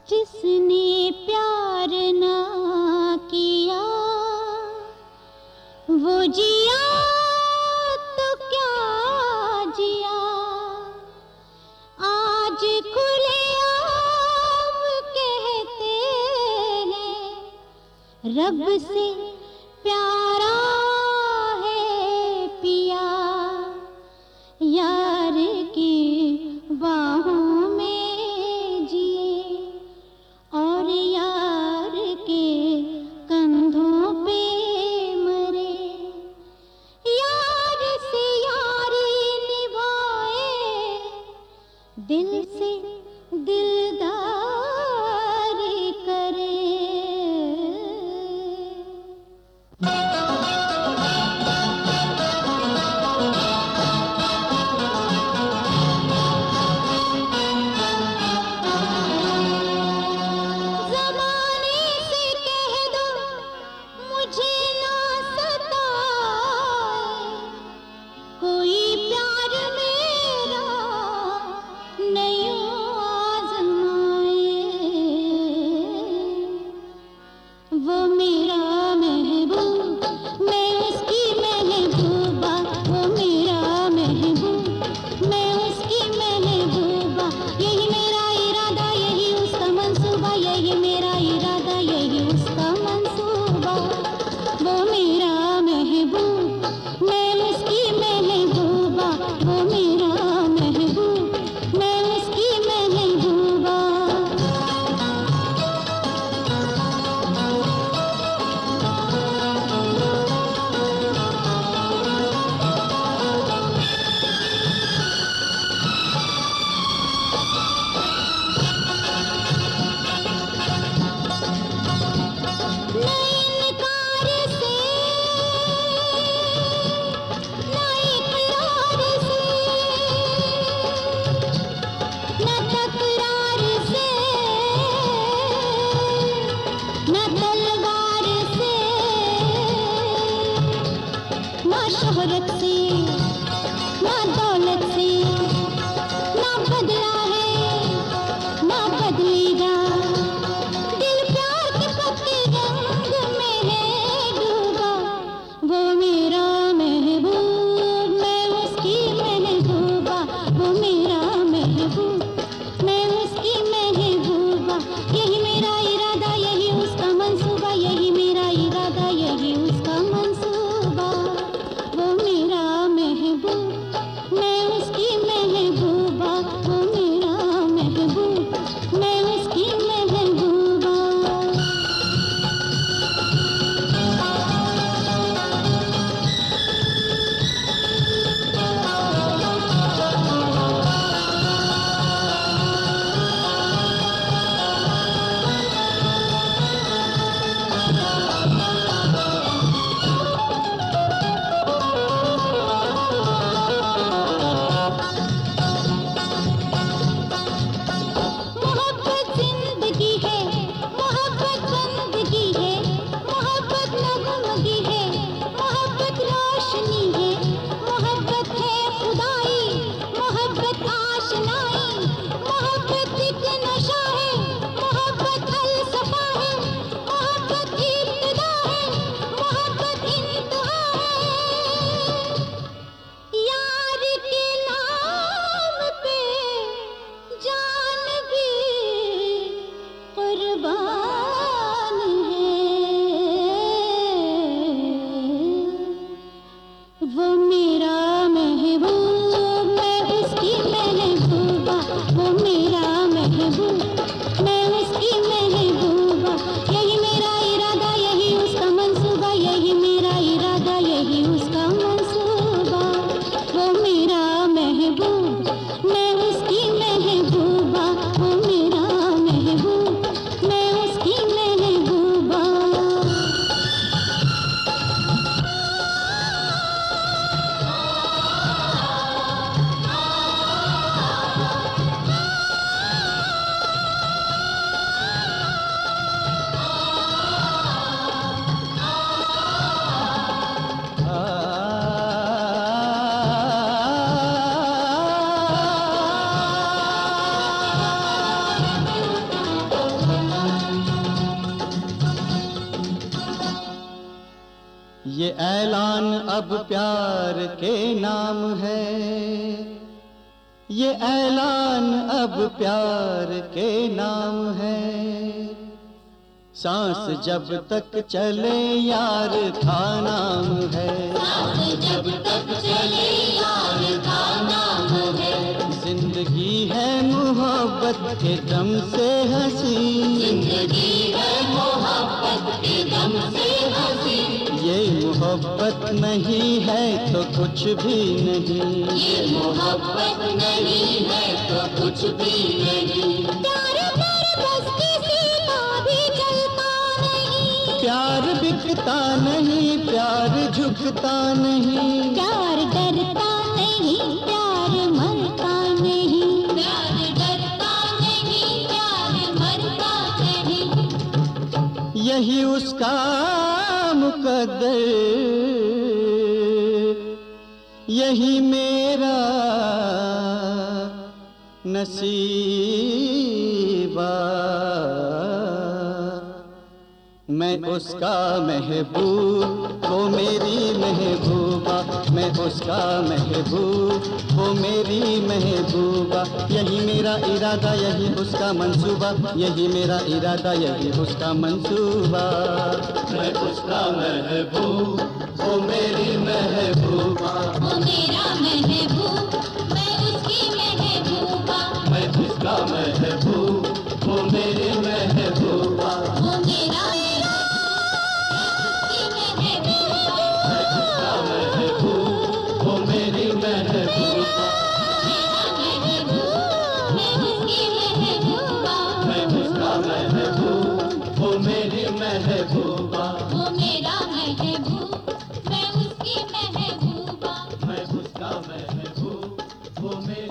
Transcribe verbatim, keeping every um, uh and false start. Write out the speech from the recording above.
जिसने प्यार ना किया वो जिया तो क्या जिया। आज खुलेआम कहते हैं रब से प्यारा है पिया। यार की बाहों में जिए और यार के कंधों पे मरे। यार से यारी निभाए दिल से दिलदारी करे। वो मेरा महबूब मैं उसकी महबूबा। वो मेरा महबूब मैं उसकी महबूबा। यही मेरा इरादा यही उसका मंसूबा। यही मेरा इरादा यही उसका मंसूबा। वो मेरा महबूब मैं उसकी महबूबा। वो मेरा महबूब मैं उसकी महबूबा। शोहरत से ना दौलत से ना बदला है ना बदलेगा। दिल प्यार के पक्के रंग में है डूबा। वो मेरा महबूब मैं उसकी महबूबा। वो मेरा महबूब मैं उसकी महबूबा। यही मेरा इरादा यही उसका मंसूबा। यही मेरा इरादा यही उसका मंसूबा। वो मेरा महबूब मैं उसकी महबूबा। वो मेरा महबूब मैं उसकी ये ऐलान अब प्यार के नाम है, ये ऐलान अब प्यार के नाम है। सांस जब तक चले यार था नाम है, सांस जब तक चले यार था नाम है। जिंदगी है मोहब्बत के दम से हंसी, जिंदगी है मोहब्बत के दम से हंसी। ये मोहब्बत नहीं है तो कुछ भी नहीं, ये मोहब्बत नहीं है तो कुछ भी नहीं। प्यार पर बस किसी का भी चलता नहीं, प्यार बिकता नहीं, प्यार झुकता नहीं, प्यार डरता नहीं, प्यार मरता नहीं, प्यार डरता नहीं, प्यार मरता नहीं। यही उसका मुकद्दर, यही मेरा नसीबा। मैं उसका महबूब, वो मेरी महबूबा, मैं उसका महबूब, वो मेरी महबूबा। यही मेरा इरादा, यही उसका मंसूबा, यही मेरा इरादा, यही उसका मंसूबा। मैं उसका महबूब, वो मेरी महबूबा, वो मेरा महबूब, मैं उसकी महबूबा, मैं उसका महबूब, वो मेरी महबूबा। वो मेरा वो मेरी महबूबा, मैं उसका महबूब, वो मेरी महबूबा, वो मेरा महबूब, मैं उसकी महबूबा, मैं उसका महबूब, वो मेरी